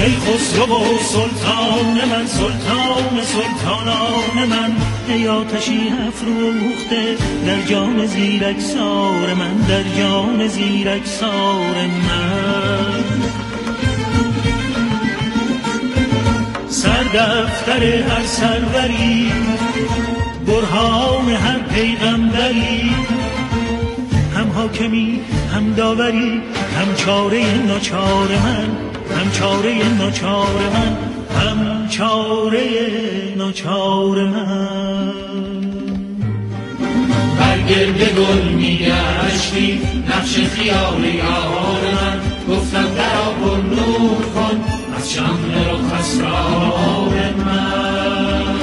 ای خسرو و سلطان من، سلطان سلطانان من، ای آتشی افروخته در جان زیرکسار من، در جان زیرکسار من. سردفتر هر سروری، برهان هر پیغمبری، هم حاکمی هم داوری، هم چاره ناچار من، هم چاره ناچار من، هم چاره ناچار من. برگرد گل میگشتی نقش خیال یار من، گفتم درا پر نور کن از شمع رخ اسرار من.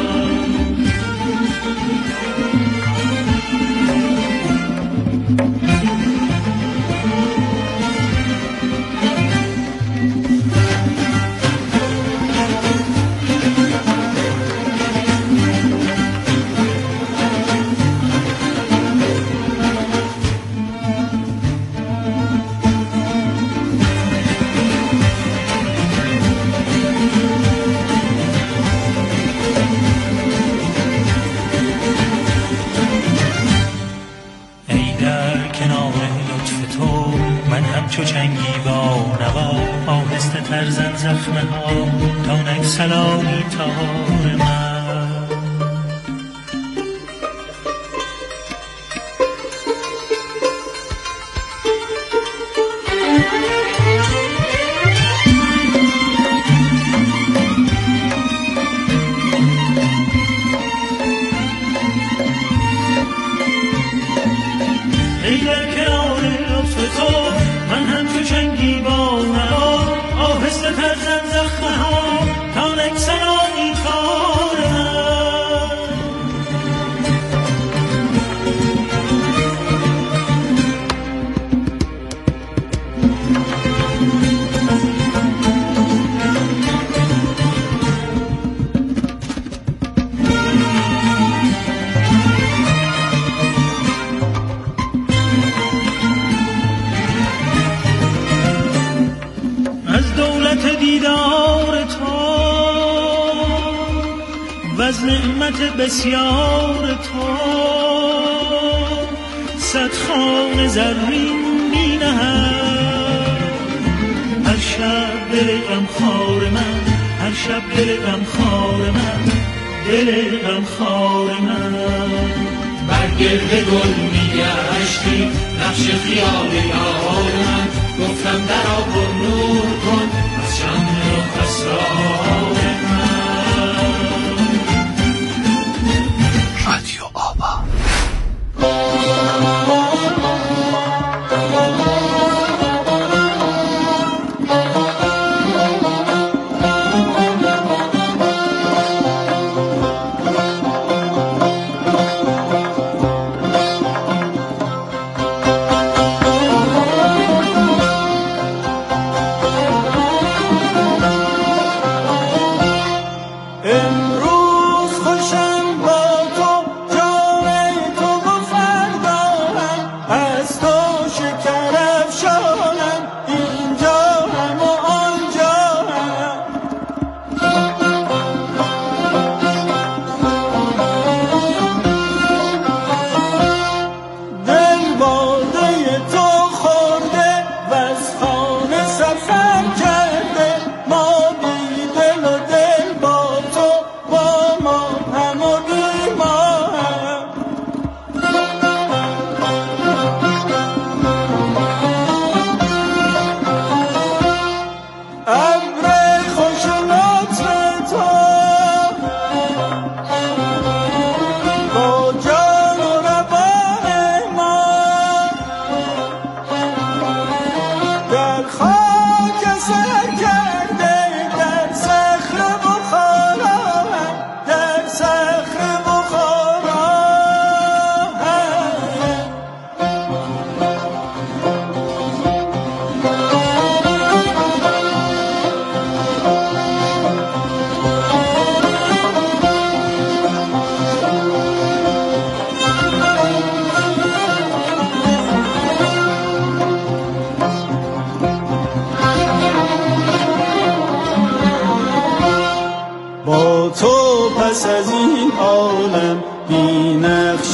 چو چنگی با نوا آهسته تر زن زخمه ها تا نگسلانی تار من. ای در کنار لطف تو من همچو چنگی با نوا آهسته تر زن زخمه ها تا نگسلانی تار من. دیدار تو و از نعمت بسیار تو صد خوان زرین می نهد هر شب دل غمخوار من، هر شب دل غمخوار من، دل غمخوار من. برگرد گل میگشتی نقش خیال یار من، گفتم درا پر نور کن از شمع رخ اسرار من. رادیو آوا.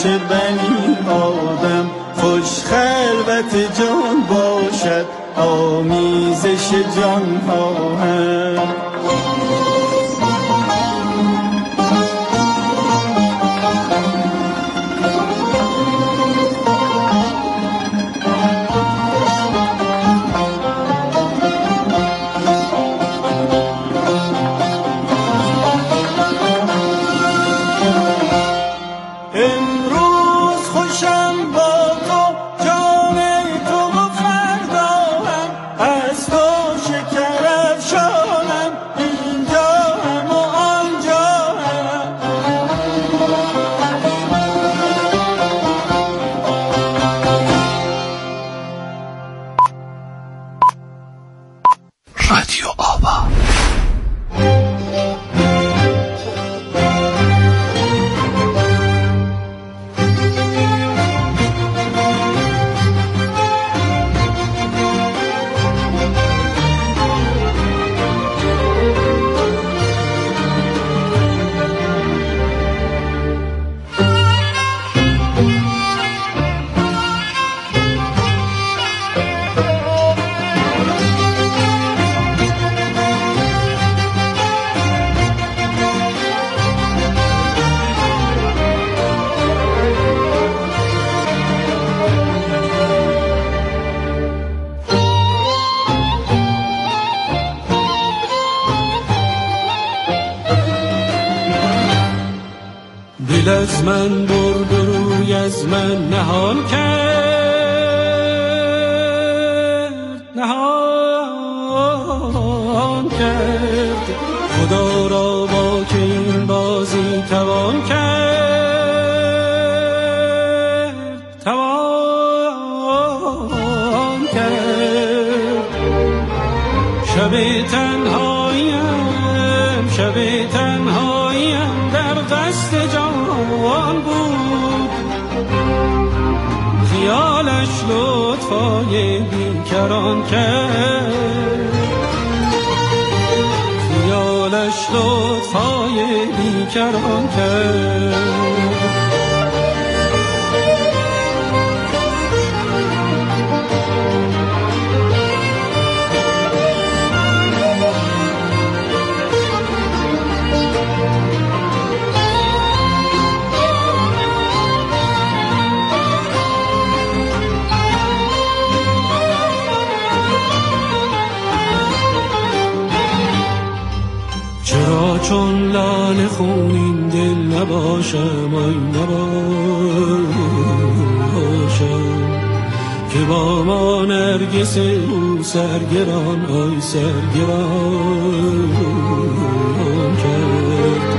پیش بنی آدم، خوش خلوت جان باشد آمیزش جان ها هم. رادیو آوا. دل از من برد و روی از من نهان کرد، نهان کرد. خدا را با که این بازی توان کرد، توان کرد. شب تنهاییم، شب تنهاییم در قصد جان بود. خیالش لطفای بیکران کرد، خیالش لطفای بیکران کرد. چرا چون لال خونین دل نباشم، آی نباشم که با ما نرگس او سرگران، آی سرگران کرد.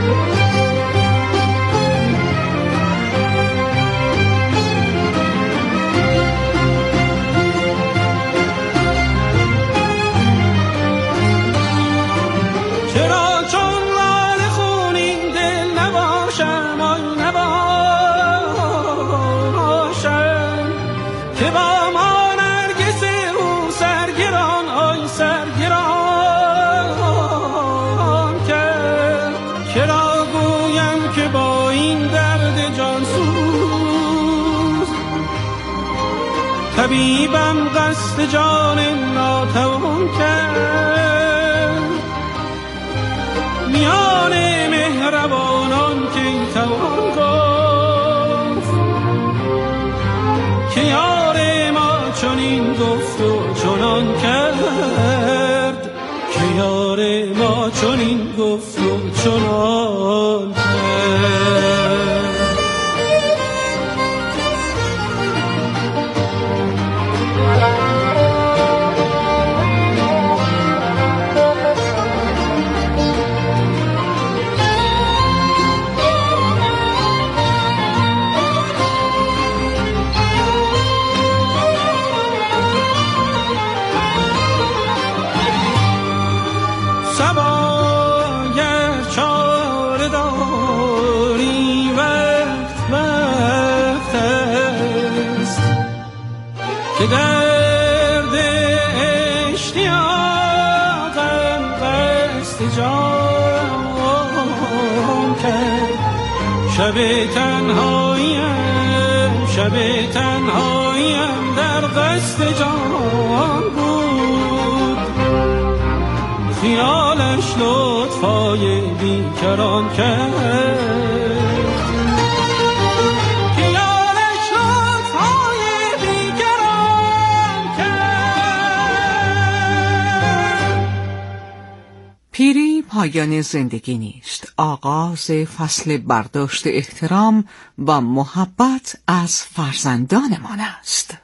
که با ما نرگس او سرگران، آی سرگران کرد. چرا گویم که با این درد جانسوز طبیبم قصد جان ناتوان کرد. میان مهربانان که توان گفت که یار ما چنین گفت و چنان کرد، که یار ما چنین گفت و چنان کرد. که درد اشتیاقم قصد جان کرد. شب تنهاییم شب تنهاییم در قصد جان بود، خیالش لطفای بیکران کرد، خیالش لطفای بیکران کرد. پیری پایان زندگی نیست، آغاز فصل برداشت احترام و محبت از فرزندانمان است.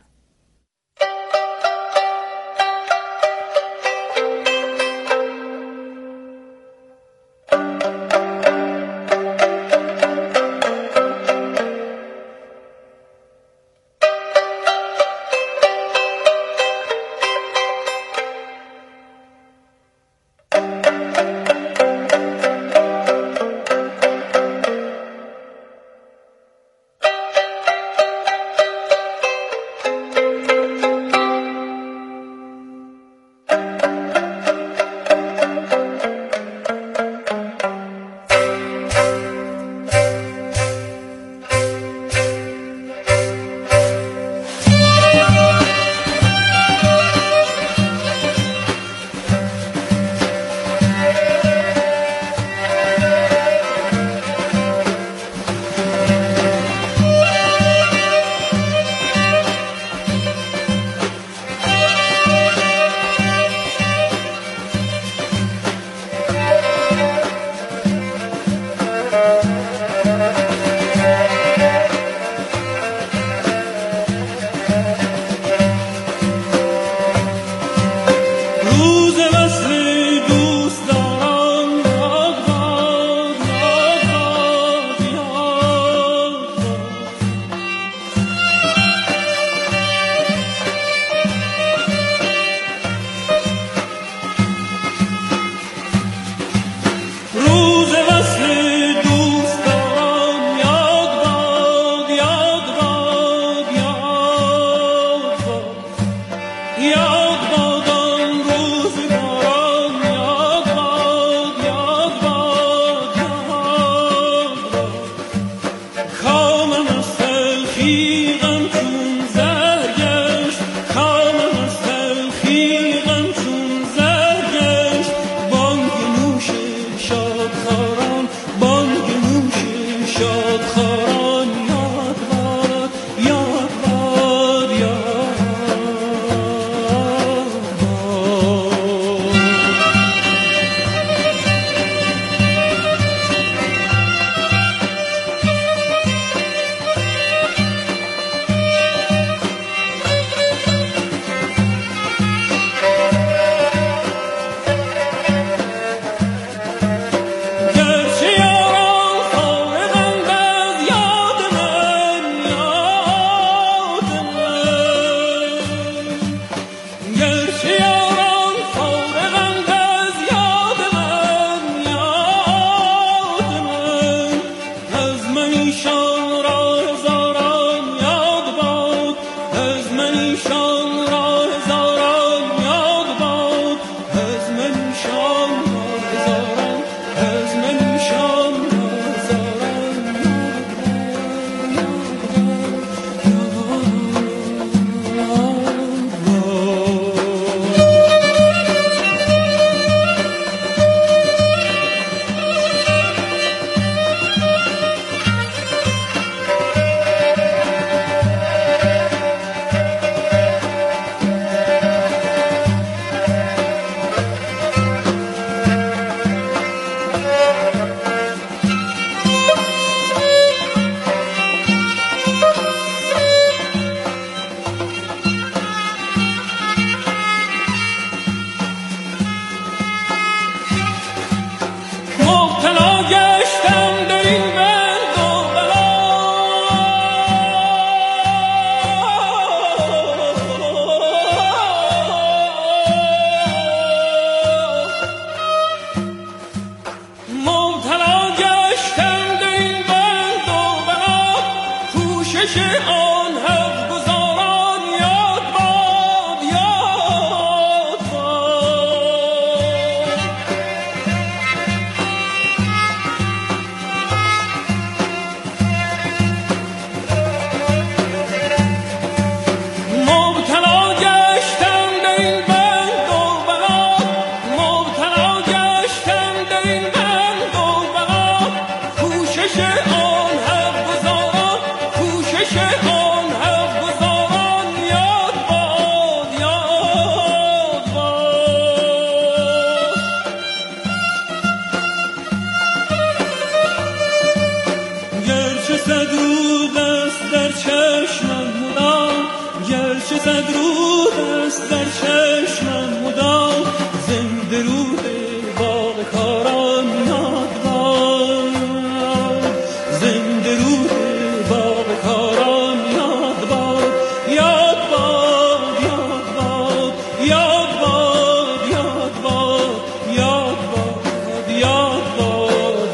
هرچه صد رود است در چشمم مدام زنده رود باغ کاران یاد باد زنده رود باغ کاران یاد باد یاد باد یاد باد یاد باد یاد باد یاد باد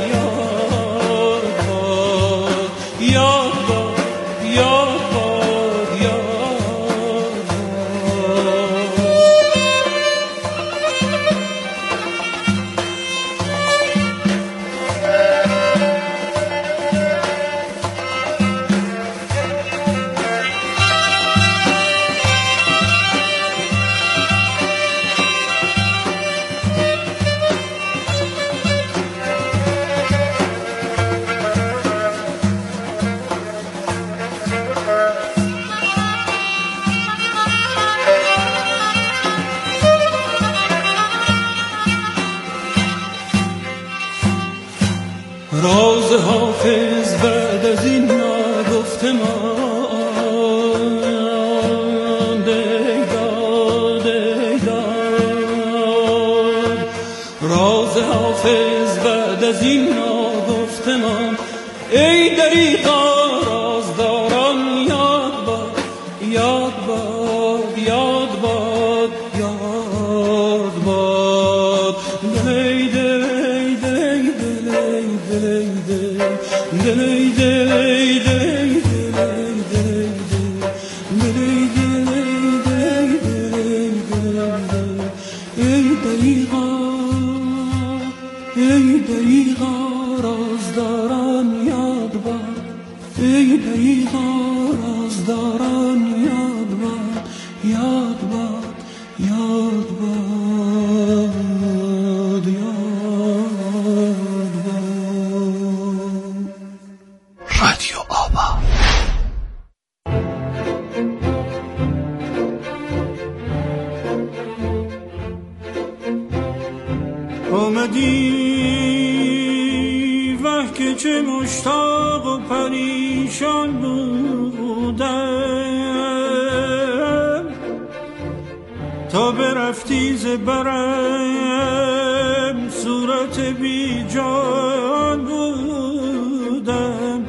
یاد باد یاد باد راز حافظ بعد از این نگفته ماند ای داد راز حافظ بعد از این نگفته ماند ای دریغا رازداران یاد باد یاد باد یاد باد یاد باد دلی دلی دلی دلی دلی دلی ای دریغا رازداران یاد باد ای دریغا رازداران یاد باد یاد باد یاد باد یاد باد رادیو آوا. آمدی وه که چه مشتاق و پریشان بودم تا برفتی ز برم صورت بی جان بودم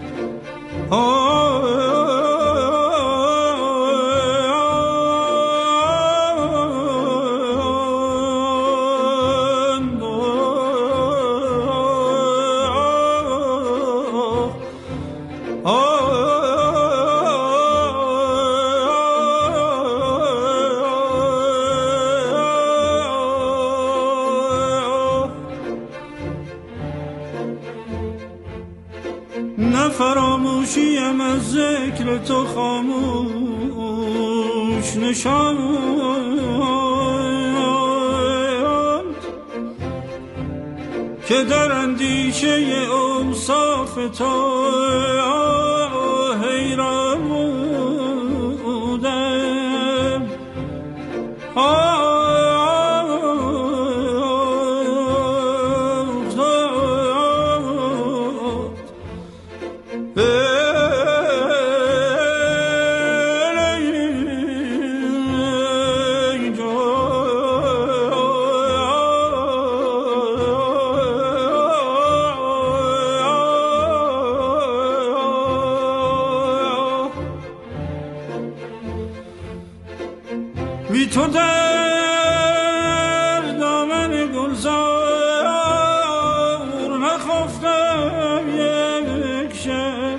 نه فراموشیم از ذکر تو خاموش نشاند که در اندیشه اوصاف تو حیران بودم بی تو در دامن گلزار نخفتم یک شب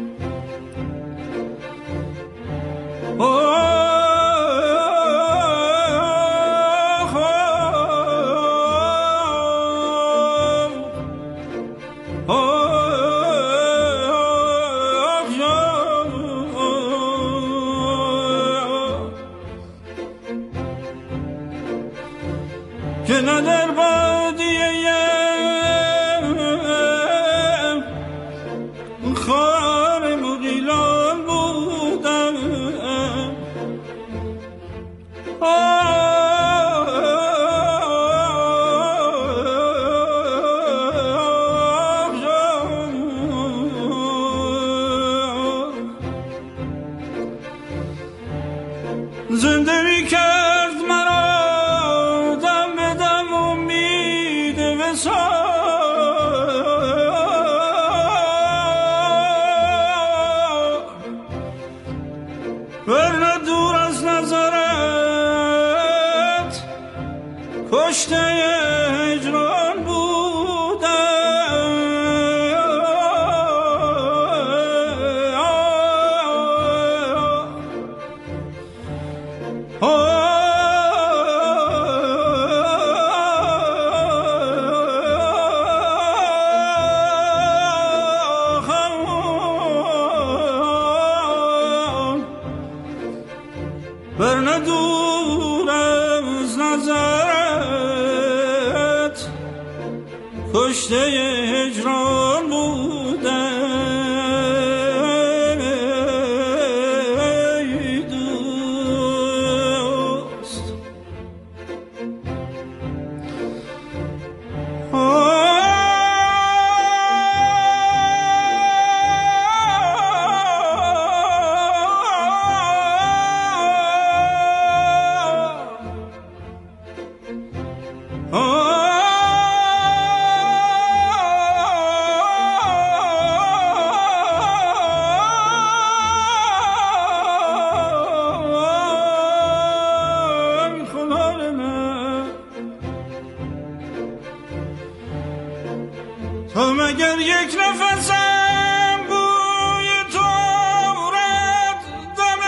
که نه در بادیه خار مغیلان بودم زنده می کرد مرا دم به دم امید وصال. ورنه دور از نظرت کشته هجران ورنه دور از نظرت کشته هجران بودم. ای دوست تو مگر یک نفسم بوی تو آورد دم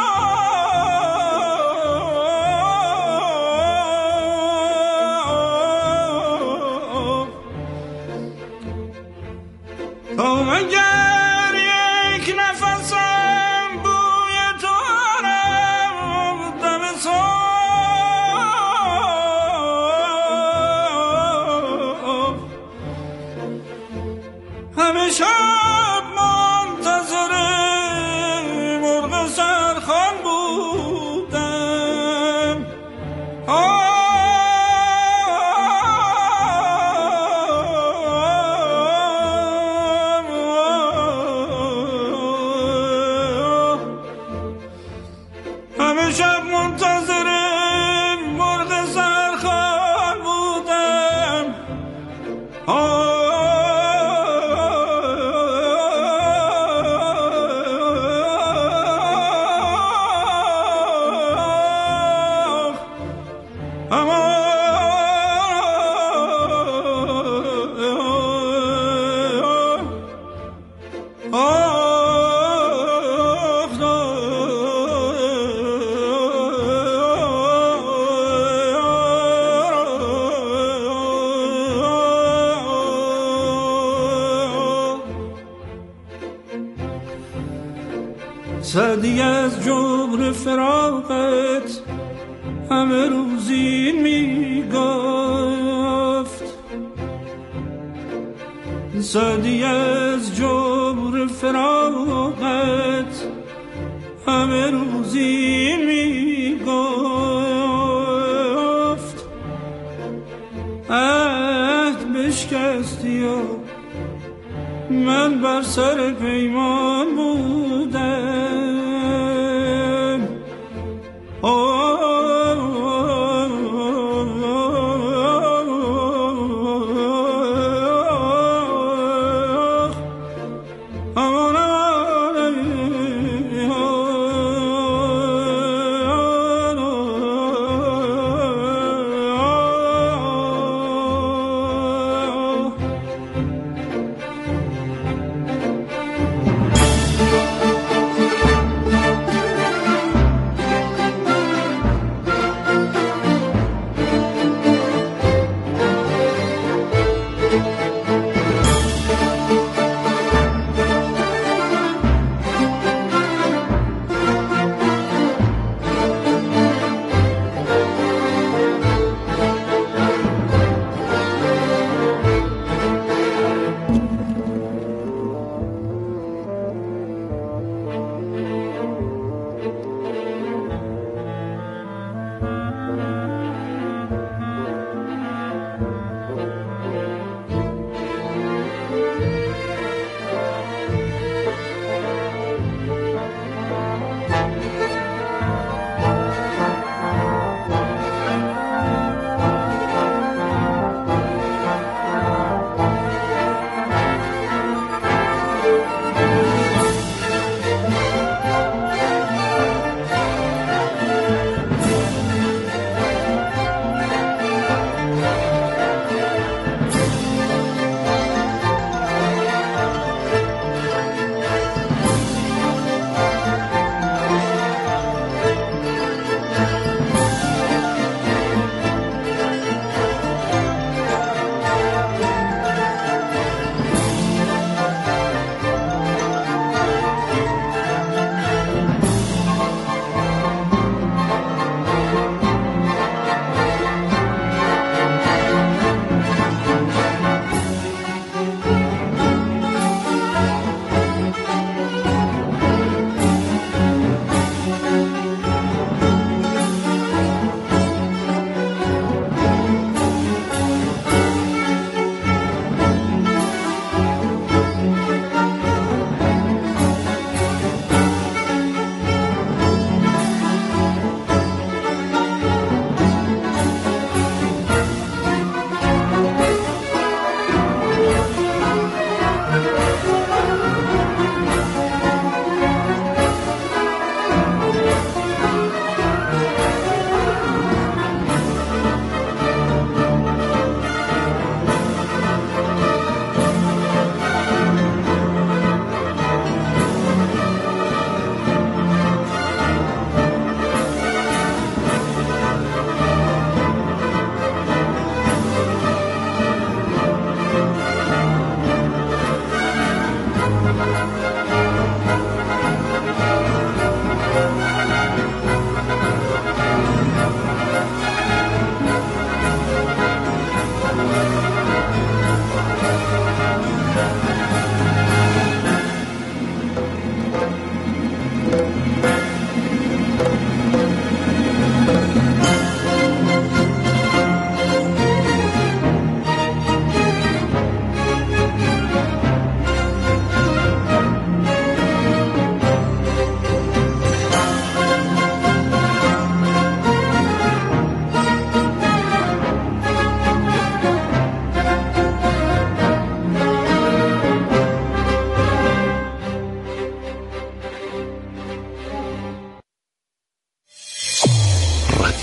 صبح. تو مگر یک نفسم بوی تو آورد دم صبح. همه شب منتظر مرغ سرخوان بودم. همه شب منتظر مرغ سرخوان بودم. سعدی از جبر فراقت همه روزی می گفت. سعدی از جبر فراقت همه روزی می گفت. عهد بشکستی و من بر سر پیمان بودم.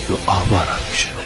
رادیو آوا را میشنوید.